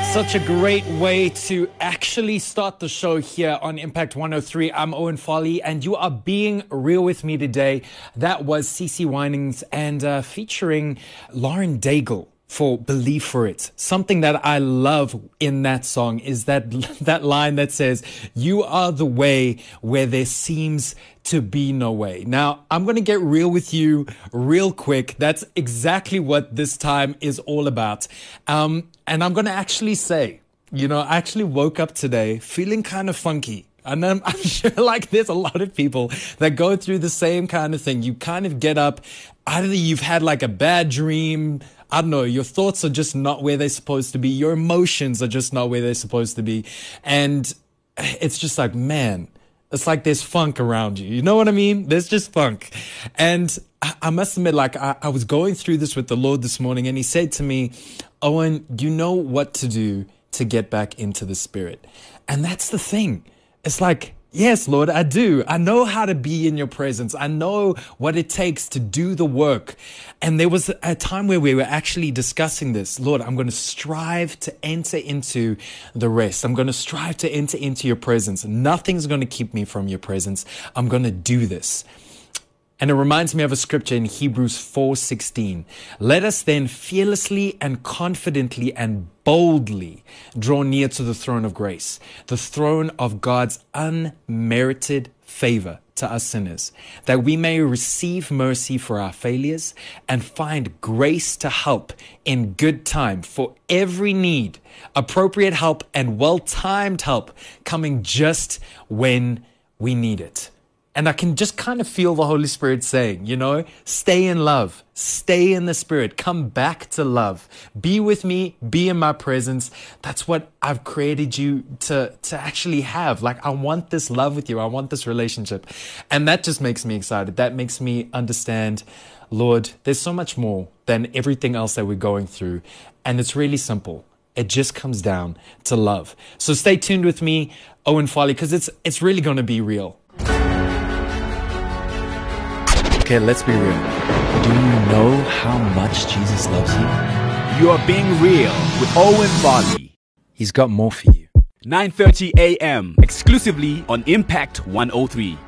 Such a great way to actually start the show here on Impact 103. I'm Owen Foley, and you are being real with me today. That was CeCe Winans and featuring Lauren Daigle for Believe For It. Something that I love in that song is that line that says, "You are the way where there seems to be no way." Now, I'm going to get real with you real quick. That's exactly what this time is all about. And I'm going to actually say, I actually woke up today feeling kind of funky. And I'm sure there's a lot of people that go through the same kind of thing. You kind of get up, either you've had a bad dream, I don't know, your thoughts are just not where they're supposed to be. Your emotions are just not where they're supposed to be. And it's just man, it's there's funk around you. You know what I mean? There's just funk. And I must admit, I was going through this with the Lord this morning, and he said to me, "Owen, you know what to do to get back into the Spirit." And that's the thing. It's yes, Lord, I do. I know how to be in your presence. I know what it takes to do the work. And there was a time where we were actually discussing this. Lord, I'm going to strive to enter into the rest. I'm going to strive to enter into your presence. Nothing's going to keep me from your presence. I'm going to do this. And it reminds me of a scripture in Hebrews 4:16. "Let us then fearlessly and confidently and boldly draw near to the throne of grace, the throne of God's unmerited favor to us sinners, that we may receive mercy for our failures and find grace to help in good time for every need, appropriate help and well-timed help coming just when we need it." And I can just kind of feel the Holy Spirit saying, stay in love, stay in the Spirit, come back to love, be with me, be in my presence. That's what I've created you to actually have. I want this love with you. I want this relationship. And that just makes me excited. That makes me understand, Lord, there's so much more than everything else that we're going through. And it's really simple. It just comes down to love. So stay tuned with me, Owen Foley, because it's really going to be real. Okay, let's be real. Do you know how much Jesus loves you? You are being real with Owen Foley. He's got more for you. 9:30 a.m. exclusively on Impact 103.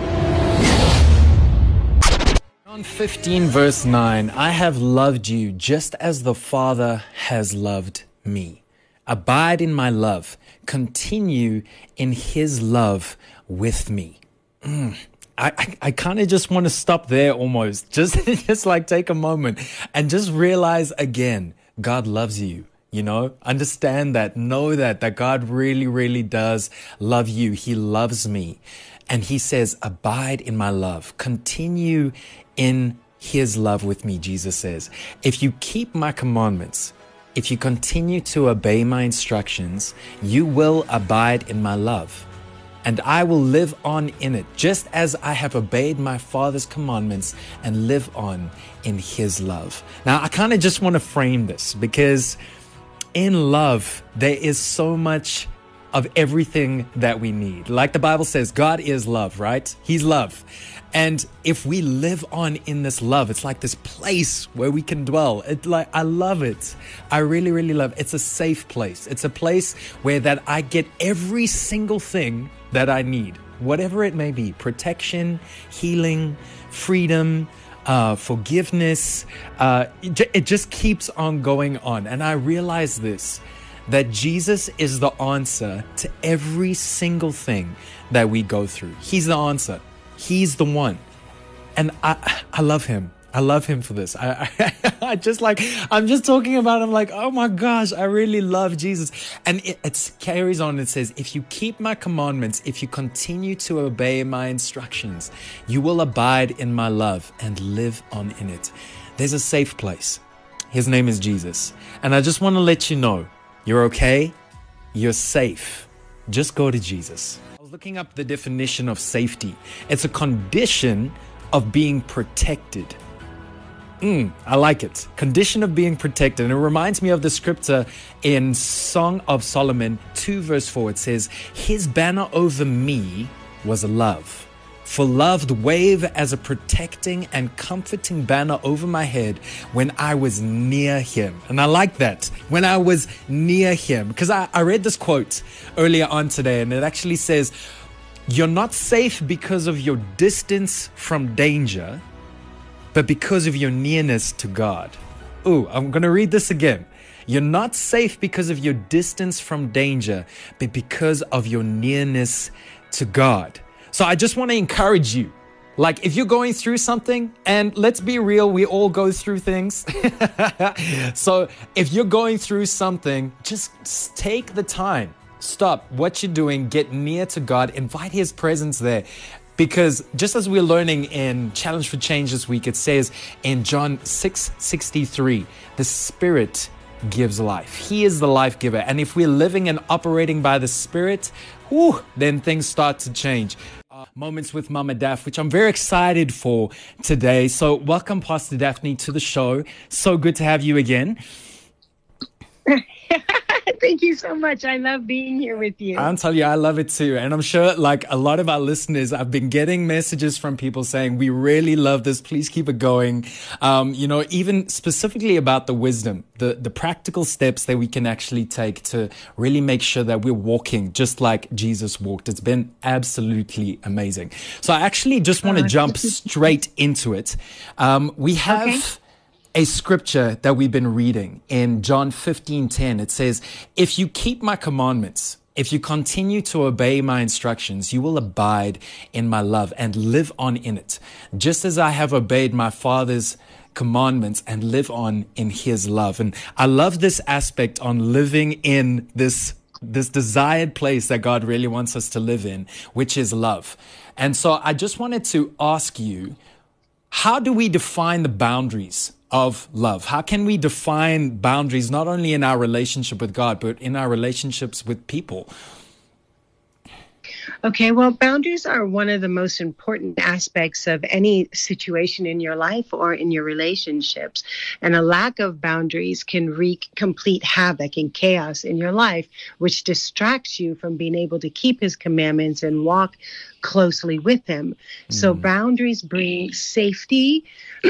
John 15 verse 9, "I have loved you just as the Father has loved me. Abide in my love. Continue in his love with me." I kind of just want to stop there almost. Just take a moment and just realize again, God loves you. Understand that, know that God really, really does love you. He loves me. And he says, abide in my love. Continue in his love with me, Jesus says. If you keep my commandments, if you continue to obey my instructions, you will abide in my love. And I will live on in it, just as I have obeyed my Father's commandments and live on in his love. Now, I kind of just want to frame this because in love, there is so much of everything that we need. Like the Bible says, God is love, right? He's love. And if we live on in this love, it's like this place where we can dwell. I love it. I really, really love it. It's a safe place. It's a place where that I get every single thing that I need, whatever it may be: protection, healing, freedom, forgiveness. It just keeps on going on. And I realize this, that Jesus is the answer to every single thing that we go through. He's the answer. He's the one. And I love him. I love him for this. I'm just talking about him oh my gosh, I really love Jesus. And it carries on. It says, if you keep my commandments, if you continue to obey my instructions, you will abide in my love and live on in it. There's a safe place. His name is Jesus. And I just want to let you know, you're okay. You're safe. Just go to Jesus. I was looking up the definition of safety. It's a condition of being protected. I like it. Condition of being protected. And it reminds me of the scripture in Song of Solomon 2 verse 4. It says, his banner over me was love. For love wave as a protecting and comforting banner over my head when I was near him. And I like that, when I was near him, because I read this quote earlier on today, and it actually says, you're not safe because of your distance from danger, but because of your nearness to God. Ooh, I'm going to read this again. You're not safe because of your distance from danger, but because of your nearness to God. So I just want to encourage you. Like, if you're going through something, and let's be real, we all go through things. So if you're going through something, just take the time. Stop what you're doing, get near to God, invite his presence there. Because just as we're learning in Challenge for Change this week, it says in John 6:63, the Spirit gives life. He is the life giver. And if we're living and operating by the Spirit, then things start to change. Moments with Mama Daph, which I'm very excited for today. So welcome, Pastor Daphne, to the show. So good to have you again. Thank you so much. I love being here with you. I'll tell you, I love it too. And I'm sure like a lot of our listeners, I've been getting messages from people saying, we really love this. Please keep it going. Even specifically about the wisdom, the practical steps that we can actually take to really make sure that we're walking just like Jesus walked. It's been absolutely amazing. So I actually just want to jump straight into it. We have a scripture that we've been reading in John 15:10. It says, if you keep my commandments, if you continue to obey my instructions, you will abide in my love and live on in it, just as I have obeyed my Father's commandments and live on in his love. And I love this aspect on living in this desired place that God really wants us to live in, which is love. And so I just wanted to ask you, how do we define the boundaries of love? How can we define boundaries not only in our relationship with God, but in our relationships with people? Okay, well, boundaries are one of the most important aspects of any situation in your life or in your relationships. And a lack of boundaries can wreak complete havoc and chaos in your life, which distracts you from being able to keep his commandments and walk closely with him. So boundaries bring safety,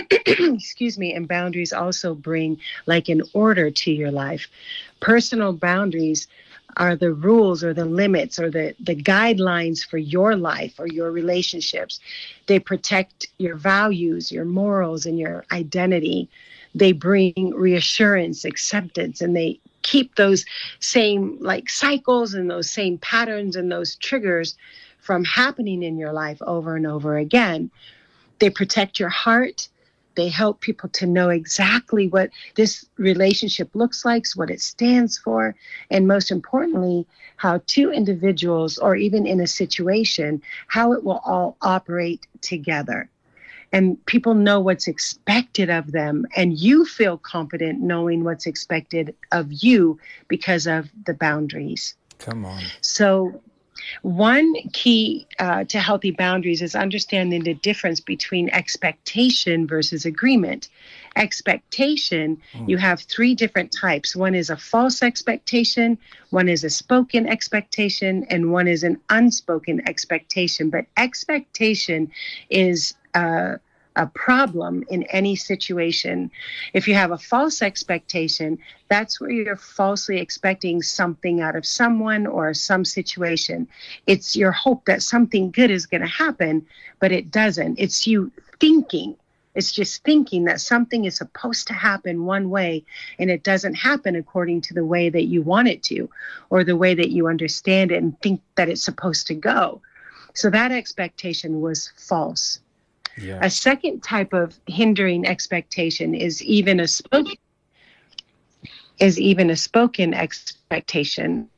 and boundaries also bring like an order to your life. Personal boundaries are the rules or the limits or the guidelines for your life or your relationships. They protect your values, your morals, and your identity. They bring reassurance, acceptance, and they keep those same like cycles and those same patterns and those triggers from happening in your life over and over again. They protect your heart. They help people to know exactly what this relationship looks like, what it stands for, and most importantly, how two individuals or even in a situation, how it will all operate together. And people know what's expected of them, and you feel confident knowing what's expected of you because of the boundaries. Come on. So one key to healthy boundaries is understanding the difference between expectation versus agreement. Expectation, you have three different types. One is a false expectation, one is a spoken expectation, and one is an unspoken expectation. But expectation is a problem in any situation. If you have a false expectation, that's where you're falsely expecting something out of someone or some situation. It's your hope that something good is going to happen, but it doesn't. It's you thinking. It's just thinking that something is supposed to happen one way, and it doesn't happen according to the way that you want it to, or the way that you understand it and think that it's supposed to go. So that expectation was false. Yeah. A second type of hindering expectation is even a spoken expectation.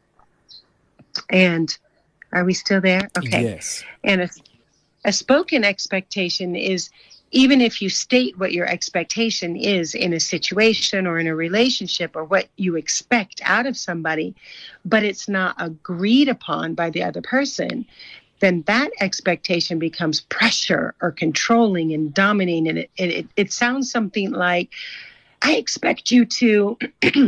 And are we still there? Okay. Yes. And a spoken expectation is even if you state what your expectation is in a situation or in a relationship or what you expect out of somebody, but it's not agreed upon by the other person, then that expectation becomes pressure or controlling and dominating. And it sounds something like, I expect you to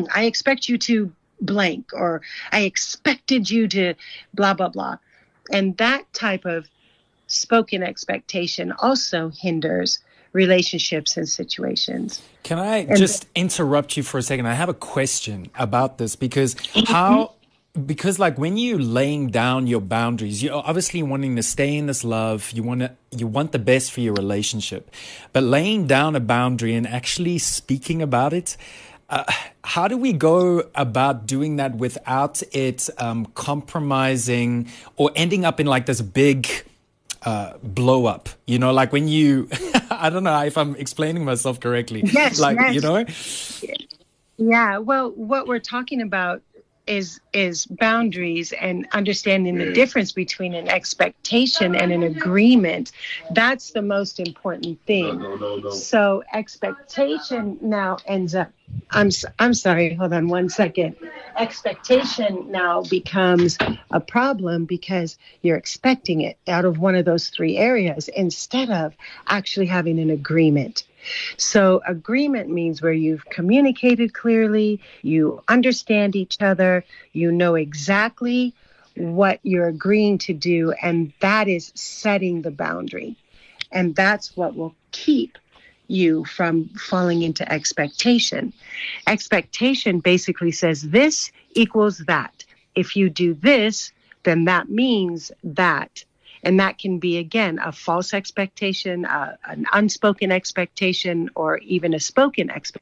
blank, or I expected you to blah, blah, blah. And that type of unspoken expectation also hinders relationships and situations. Can I just interrupt you for a second? I have a question about this because like when you laying down your boundaries, you're obviously wanting to stay in this love. You want the best for your relationship, but laying down a boundary and actually speaking about it, how do we go about doing that without it compromising or ending up in like this big blow up? You know, like when you, I don't know if I'm explaining myself correctly. Yes, like, yes. You know? Yeah, well, what we're talking about is boundaries and understanding the difference between an expectation and an agreement. That's the most important thing. No. So expectation now ends up, I'm sorry, hold on one second. Expectation now becomes a problem because you're expecting it out of one of those three areas instead of actually having an agreement. So agreement means where you've communicated clearly, you understand each other, you know exactly what you're agreeing to do, and that is setting the boundary. And that's what will keep you from falling into expectation. Expectation basically says this equals that. If you do this, then that means that. And that can be, again, a false expectation, an unspoken expectation, or even a spoken expectation.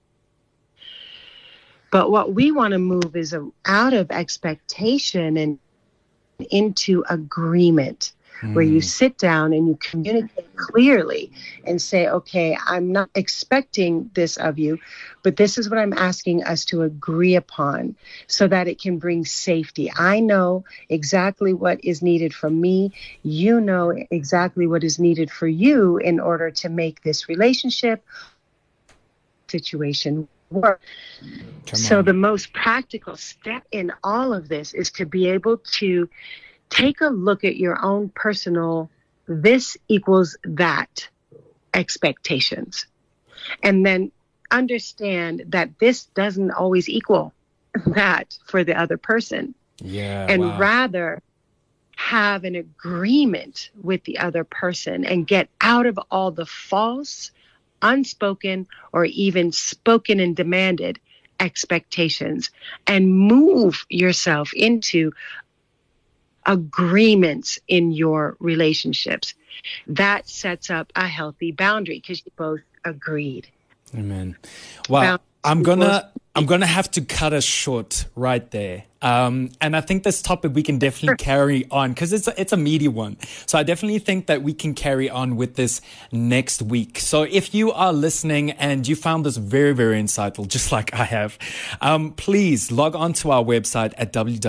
But what we want to move is out of expectation and into agreement, where you sit down and you communicate clearly and say, okay, I'm not expecting this of you, but this is what I'm asking us to agree upon so that it can bring safety. I know exactly what is needed from me. You know exactly what is needed for you in order to make this relationship situation work. So the most practical step in all of this is to be able to take a look at your own personal this equals that expectations, and then understand that this doesn't always equal that for the other person. Yeah. And rather have an agreement with the other person and get out of all the false, unspoken, or even spoken and demanded expectations and move yourself into agreements in your relationships. That sets up a healthy boundary because you both agreed. Amen. Well, I'm gonna have to cut us short right there. And I think this topic we can definitely carry on because it's a meaty one. So I definitely think that we can carry on with this next week. So if you are listening and you found this very, very insightful, just like I have, please log on to our website at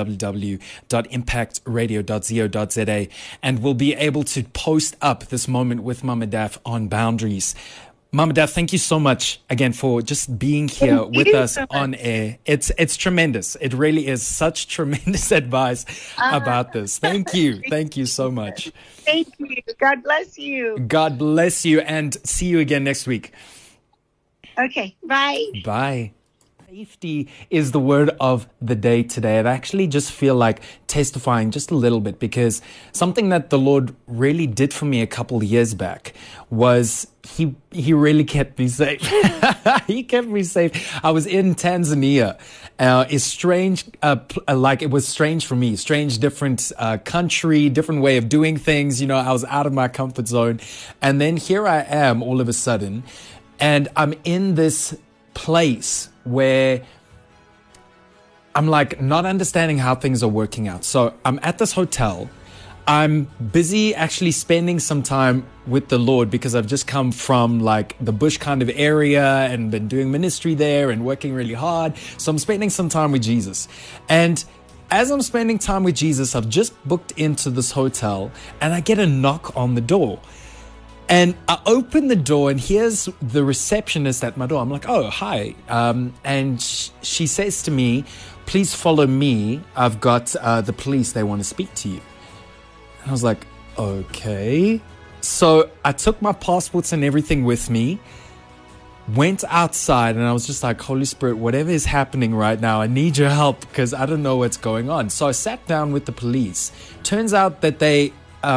www.impactradio.co.za and we'll be able to post up this moment with Mama Daff on boundaries. Mama Daff, thank you so much again for just being here with us on air. It's tremendous. It really is such tremendous advice about this. Thank you. Thank you so much. Thank you. God bless you. God bless you and see you again next week. Okay. Bye. Bye. Safety is the word of the day today. And I actually just feel like testifying just a little bit because something that the Lord really did for me a couple of years back was He really kept me safe. He kept me safe. I was in Tanzania. It's strange, like it was strange for me. Strange, different country, different way of doing things. You know, I was out of my comfort zone. And then here I am all of a sudden. And I'm in this place where I'm like not understanding how things are working out. So I'm at this hotel. I'm busy actually spending some time with the Lord because I've just come from like the bush kind of area and been doing ministry there and working really hard. So I'm spending some time with Jesus. And as I'm spending time with Jesus, I've just booked into this hotel and I get a knock on the door. And I open the door and here's the receptionist at my door. I'm like, oh, hi. And she says to me, please follow me. I've got the police. They want to speak to you. And I was like, okay. So I took my passports and everything with me, went outside, and I was just like, Holy Spirit, whatever is happening right now, I need your help because I don't know what's going on. So I sat down with the police. Turns out that they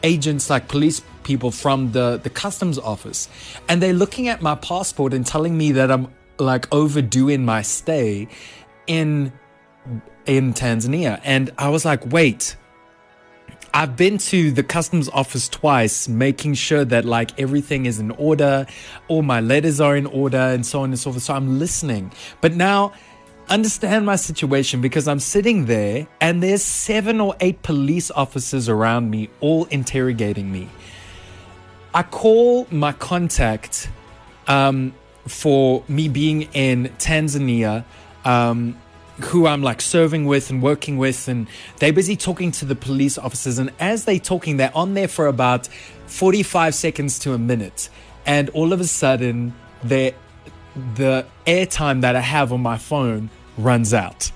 agents, like police people from the customs office, and they're looking at my passport and telling me that I'm like overdue in my stay in Tanzania. And I was like, wait, I've been to the customs office twice, making sure that like everything is in order, all my letters are in order, and so on and so forth. So I'm listening. But now understand my situation, because I'm sitting there and there's 7 or 8 police officers around me, all interrogating me. I call my contact for me being in Tanzania, who I'm like serving with and working with, and they're busy talking to the police officers. And as they're talking, they're on there for about 45 seconds to a minute. And all of a sudden, the airtime that I have on my phone runs out.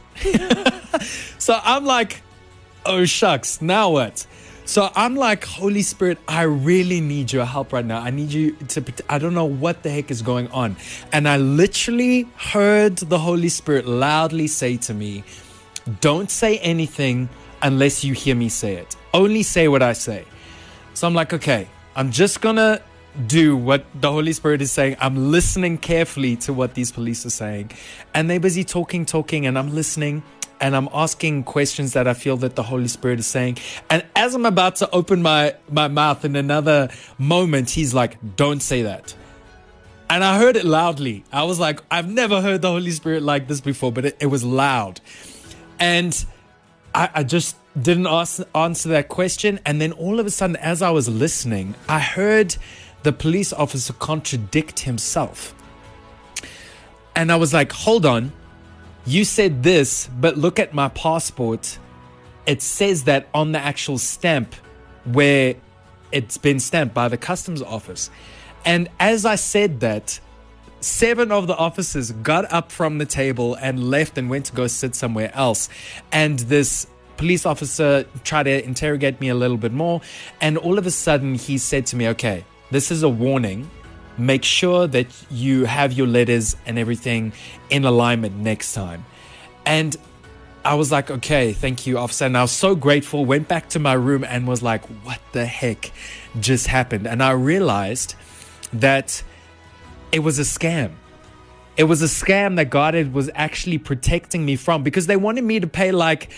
So I'm like, oh shucks, now what? So I'm like, Holy Spirit, I really need your help right now. I need you to, I don't know what the heck is going on. And I literally heard the Holy Spirit loudly say to me, don't say anything unless you hear me say it. Only say what I say. So I'm like, okay, I'm just gonna do what the Holy Spirit is saying. I'm listening carefully to what these police are saying. And they're busy talking, and I'm listening. And I'm asking questions that I feel that the Holy Spirit is saying. And as I'm about to open my mouth in another moment, he's like, don't say that. And I heard it loudly. I was like, I've never heard the Holy Spirit like this before, but it was loud. And I just didn't answer that question. And then all of a sudden, as I was listening, I heard the police officer contradict himself. And I was like, hold on. You said this, but look at my passport. It says that on the actual stamp where it's been stamped by the customs office. And as I said that, 7 of the officers got up from the table and left and went to go sit somewhere else. And this police officer tried to interrogate me a little bit more. And all of a sudden he said to me, okay, this is a warning. Make sure that you have your letters and everything in alignment next time. And I was like, okay, thank you, officer. And I was so grateful, went back to my room and was like, what the heck just happened? And I realized that it was a scam. It was a scam that God was actually protecting me from, because they wanted me to pay like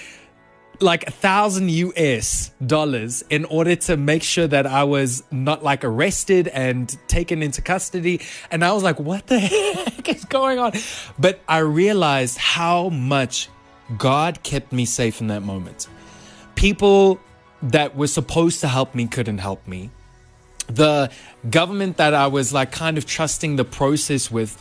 $1,000 in order to make sure that I was not like arrested and taken into custody. And I was like, what the heck is going on? But I realized how much God kept me safe in that moment. People that were supposed to help me couldn't help me. The government that I was like kind of trusting the process with,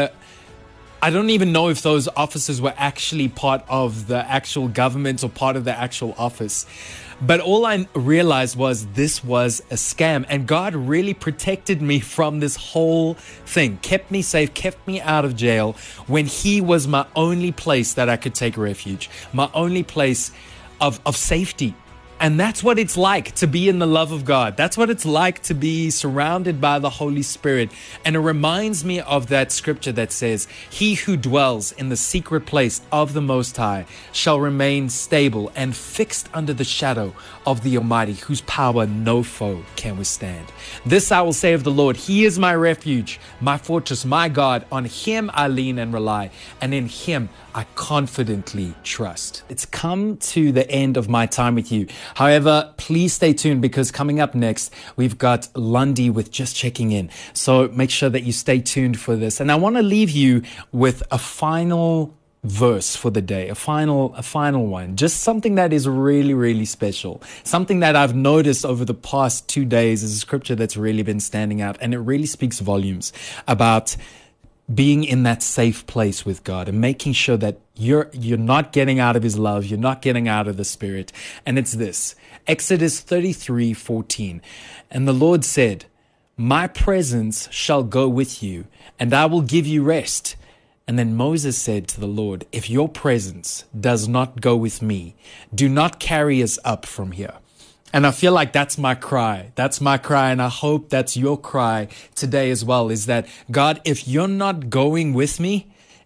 I don't even know if those officers were actually part of the actual government or part of the actual office. But all I realized was this was a scam. And God really protected me from this whole thing, kept me safe, kept me out of jail when He was my only place that I could take refuge, my only place of safety. And that's what it's like to be in the love of God. That's what it's like to be surrounded by the Holy Spirit. And it reminds me of that scripture that says, he who dwells in the secret place of the Most High shall remain stable and fixed under the shadow of the Almighty, whose power no foe can withstand. This I will say of the Lord, He is my refuge, my fortress, my God. On Him I lean and rely, and in Him I confidently trust. It's come to the end of my time with you. However, please stay tuned, because coming up next, we've got Lundy with Just Checking In. So make sure that you stay tuned for this. And I want to leave you with a final verse for the day, a final one, just something that is really, really special. Something that I've noticed over the past 2 days is a scripture that's really been standing out, and it really speaks volumes about being in that safe place with God and making sure that you're not getting out of His love, you're not getting out of the Spirit. And it's this, Exodus 33:14. And the Lord said, my presence shall go with you, and I will give you rest. And then Moses said to the Lord, if your presence does not go with me, do not carry us up from here. And I feel like that's my cry. That's my cry. And I hope that's your cry today as well, is that God, if you're not going with me,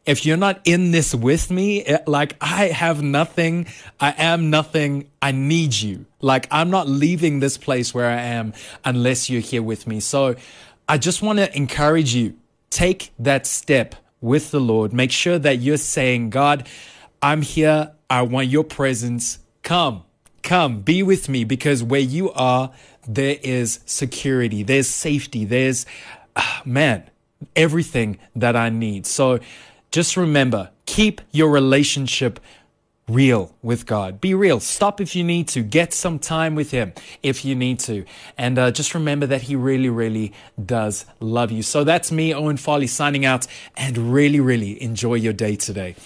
if you're not in this with me, like I have nothing, I am nothing, I need you. Like I'm not leaving this place where I am unless you're here with me. So I just want to encourage you, take that step with the Lord. Make sure that you're saying, God, I'm here. I want your presence. Come, be with me, because where you are, there is security, there's safety, there's, everything that I need. So just remember, keep your relationship real with God. Be real. Stop if you need to. Get some time with Him if you need to. And just remember that He really, really does love you. So that's me, Owen Farley, signing out, and really, really enjoy your day today.